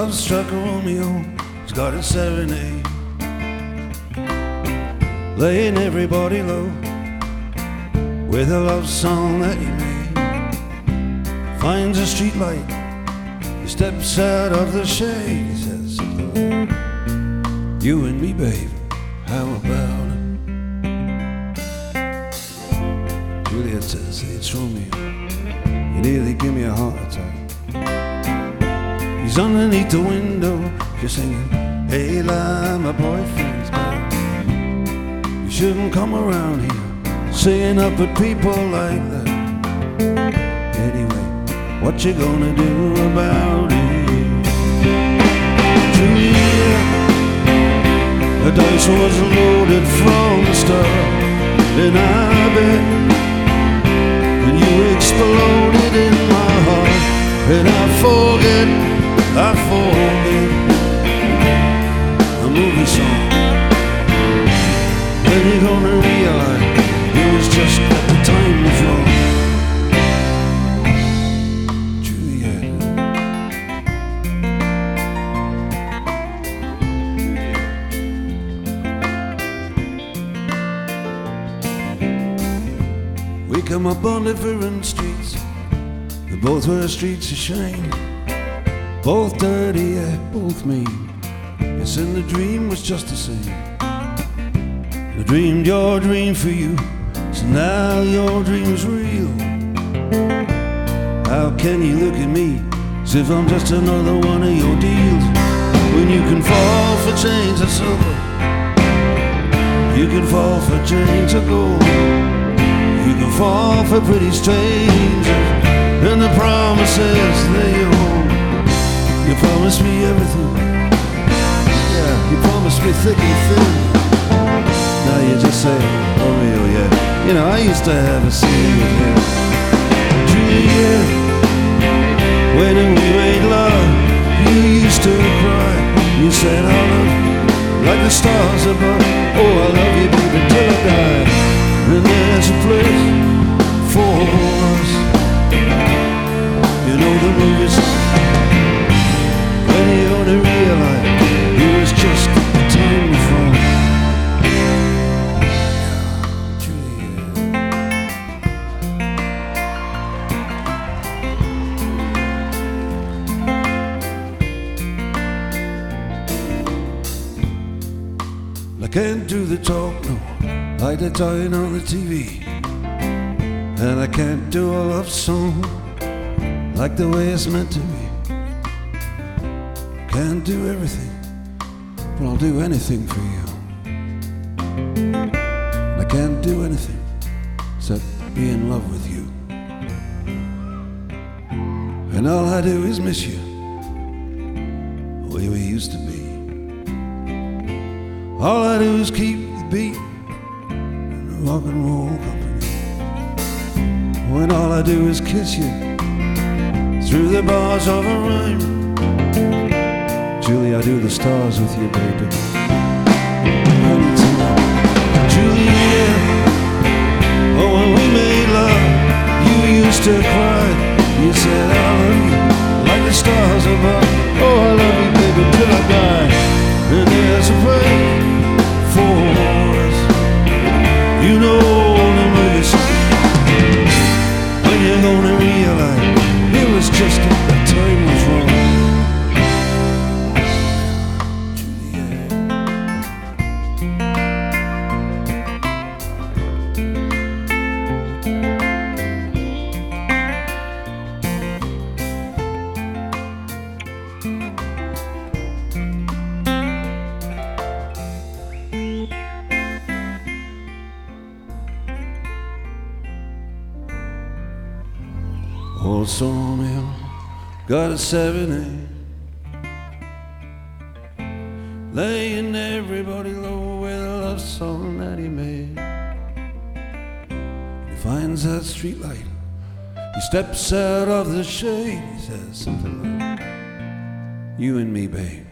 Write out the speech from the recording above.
love struck a Romeo, he's got a serenade, laying everybody low with a love song that he made. Finds a street light, he steps out of the shade. He says, you and me, babe, how about it? Juliet says, it's Romeo, you nearly give me a heart attack. He's underneath the window, just singing, hey, lie, my boyfriend's back. You shouldn't come around here singing up at people like that. Anyway, what you gonna do about it? Julia, the dice was loaded from the start, and I bet when you exploded in my heart, and I forget a movie song. When you gonna realize it was just that the time was wrong? Juliet. We come up on different streets, they both were streets of shame, both dirty, yeah, both mean. Yes, and the dream was just the same. I dreamed your dream for you, so now your dream's real. How can you look at me as if I'm just another one of your deals? When you can fall for chains of silver, you can fall for chains of gold, you can fall for pretty strangers and the promises they hold. You promised me everything, yeah, you promised me thick and thin. Now you just say, Romeo, yeah, you know, I used to have a scene with him. Julia, when we made love, you used to cry. You said, I love you like the stars above. Oh, I love you, baby, till I die. And there's a place for us. You know the movies. When you only realize it was just the time was wrong. I can't do the talk, no, like they're talking on the TV. And I can't do a love song like the way it's meant to be. Can't do everything, but I'll do anything for you. I can't do anything except be in love with you. And all I do is miss you, the way we used to be. All I do is keep the beat in the rock and roll company. When all I do is kiss you through the bars of a rhyme. Julie, I do the stars with you, baby. Julia, oh, when we made love, you used to cry. You said, I love you like the stars above. Oh, I love you, baby, till I die. And there's a way for us. You know the movies. When you're gonna realize it was just that the time was wrong. Old Romeo got a 7-8, laying everybody low with a love song that he made. He finds that street light, he steps out of the shade. He says something like, you and me, babe.